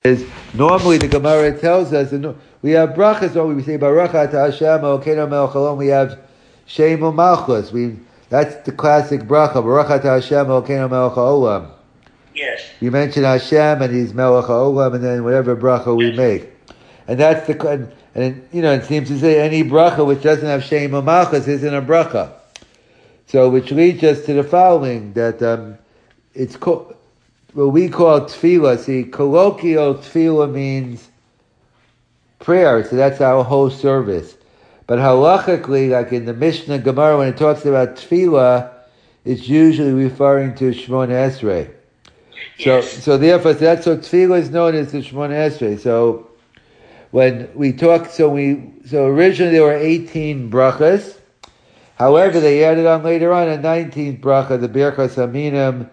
Is normally the Gemara tells us, and we have brachas, or we say Baruch Atah Hashem Elokeinu Melech Haolam. We have Shem Malchus. That's the classic bracha. Baruch Atah Hashem Elokeinu Melech Haolam. Yes. You mention Hashem and He's Melech Haolam, and then whatever bracha we make, and that's the and it seems to say any bracha which doesn't have Shem Malchus isn't a bracha. So which leads us to the following, that it's called what we call tefillah. See, colloquial tefillah means prayer, so that's our whole service. But halachically, like in the Mishnah Gemara, when it talks about tefillah, it's usually referring to Shemona Esrei. Yes. So therefore, that's what tefillah is known as the Shemona Esrei. So when we talk, so originally there were 18 brachas. However, they added on later on a 19th bracha, the Birchas Haminim.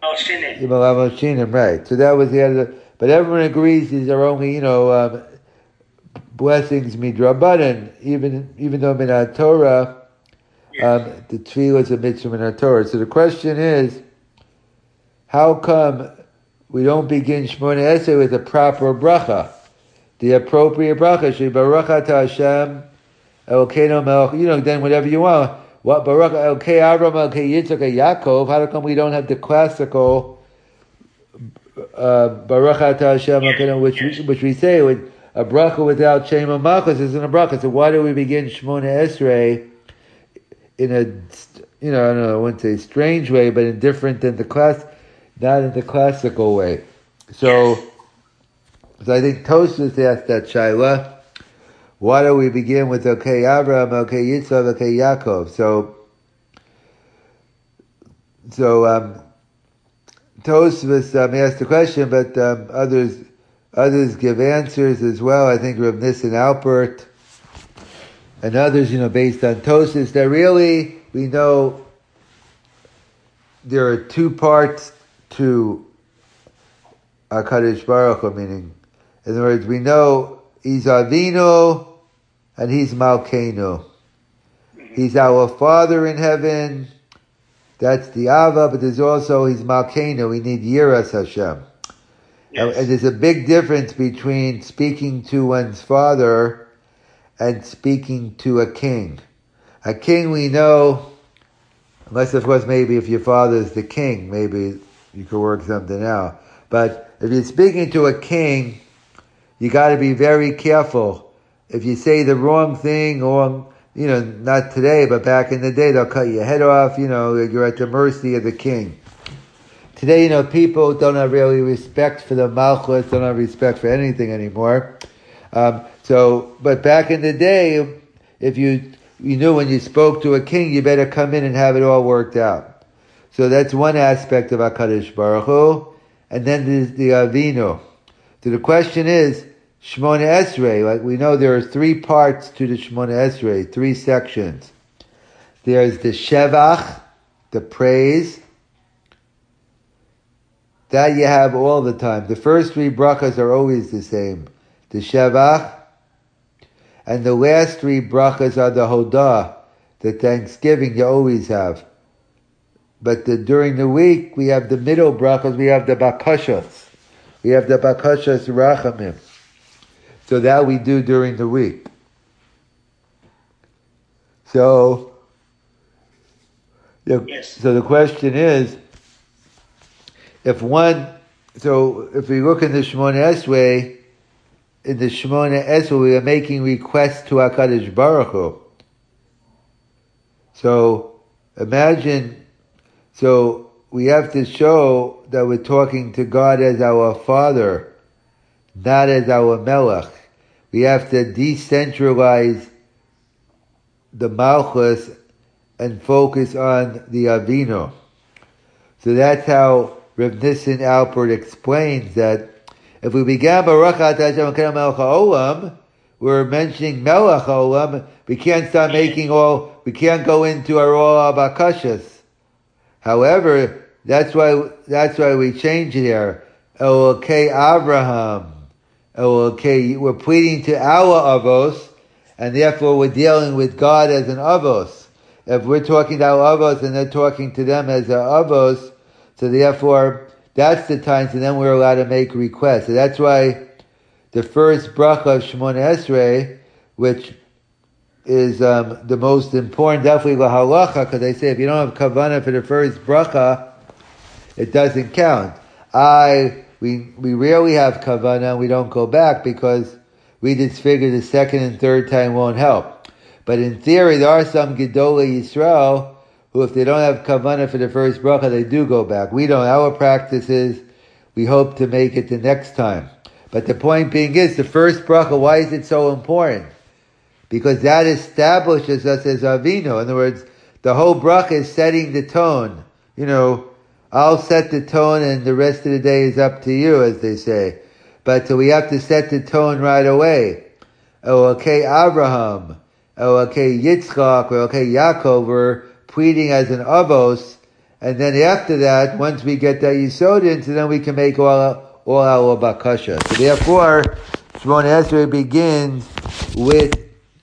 Right. So that was the other. But everyone agrees these are only, blessings midrabanan. Even though minat Torah, the tefillah is a mitzvah minat Torah. So the question is, how come we don't begin Shemona Esrei with a proper bracha, the appropriate bracha? Shei Baruch Atah Hashem Elokeinu Melech. Then whatever you want. What Baruch Elkei Avram Elkei Yitzchak Yaakov? How come we don't have the classical Baruch Atah Hashem Elokeinu, which we say with a bracha without Shem Malchus isn't a bracha? So why do we begin Shemona Esrei in a I don't know, I wouldn't say strange way, but in different than not in the classical way. So I think Tosfos asked that shaila. Why do we begin with Elkei Avraham, Elkei Yitzchak, Elkei Yaakov? So Tosfos asked the question, but others give answers as well. I think Rav Nissen Alpert and others, based on Tosfos, that really we know there are two parts to HaKadosh Baruch Hu, meaning, in other words, we know He's Avinu and He's Malkeinu. He's our Father in heaven. That's the Ava, but there's also He's Malkeinu. We need Yiras Hashem. Yes. And there's a big difference between speaking to one's father and speaking to a king. A king we know, unless of course maybe if your father is the king, maybe you could work something out. But if you're speaking to a king, you got to be very careful. If you say the wrong thing, or not today, but back in the day, they'll cut your head off. You're at the mercy of the king. Today, people don't have really respect for the Malchus, don't have respect for anything anymore. But back in the day, if you knew when you spoke to a king, you better come in and have it all worked out. So that's one aspect of HaKadosh Baruch Hu. And then there's the Avinu. So the question is, Shemona Esrei, like we know there are three parts to the Shemona Esrei, three sections. There's the Shevach, the praise. That you have all the time. The first three brachas are always the same. The Shevach. And the last three brachas are the Hodah, the thanksgiving you always have. But during the week, we have the middle brachas, we have the Bakashas. We have the Bakashas Rachamim. So that we do during the week. So the question is, if we look in the Shemona Esrei, we are making requests to HaKadosh Baruch Hu. So imagine, we have to show that we're talking to God as our Father, not as our Melech. We have to decentralize the Malchus and focus on the Avinu. So that's how Rav Nissen Alpert explains that if we began Baruch Atah Hashem Elokeinu Melech Haolam, we're mentioning Melech Haolam, we can't start we can't go into our all Bakashas. However, that's why we change it here. Elokei Abraham. We're pleading to our Avos, and therefore we're dealing with God as an Avos. If we're talking to our Avos and they're talking to them as our Avos, so therefore that's the times, and then we're allowed to make requests. So that's why the first bracha of Shemona Esrei, which is the most important, definitely the halacha, because they say if you don't have kavanah for the first bracha, it doesn't count. We rarely have kavanah, we don't go back because we just figure the second and third time won't help. But in theory, there are some Gedolei Yisrael who, if they don't have kavanah for the first bracha, they do go back. We don't. Our practice is we hope to make it the next time. But the point being is, the first bracha, why is it so important? Because that establishes us as Avinu. In other words, the whole bracha is setting the tone. I'll set the tone and the rest of the day is up to you, as they say. But so we have to set the tone right away. Oh, okay, Abraham. Oh, okay, Yitzchak. Or okay, Yaakov. We're pleading as an avos. And then after that, once we get that Yisod in, so then we can make all our bakasha. So therefore, Shemona Esrei begins with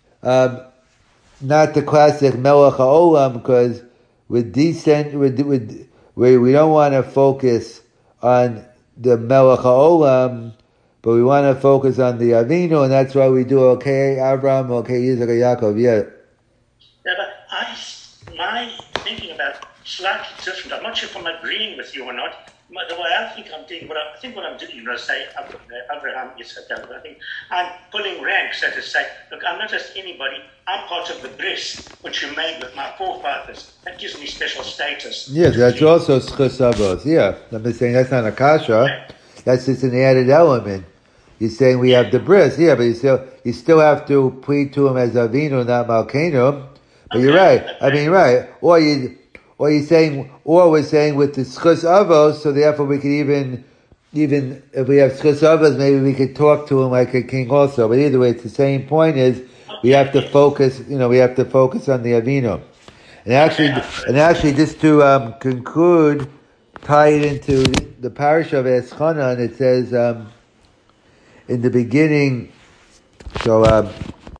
not the classic Melech HaOlam, because we don't want to focus on the Melech HaOlam, but we want to focus on the Avinu, and that's why we do okay Abraham, okay Yitzchak, Yaakov. Yeah. Yeah, but my thinking about slightly different. I'm not sure if I'm agreeing with you or not. The way I think I'm doing, what I'm doing, say Abraham, Yitzchak, Yaakov, I think I'm pulling rank, so to say. Look, I'm not just anybody. I'm part of the bris which you made with my forefathers. That gives me special status. Yes, that's also schus avos. Yeah, I'm just saying that's not a kasha. Okay. That's just an added element. You're saying we have the bris, yeah, but you still have to plead to him as Avinu, not Malkeinu. But you're right. I mean, right. Or we're saying with the schus avos, so therefore we could even if we have schus avos, maybe we could talk to him like a king also. But either way, it's the same point. Is we have to focus. We have to focus on the Avinu. And actually, just to conclude, tie it into the parasha of Eschanan, it says in the beginning. So.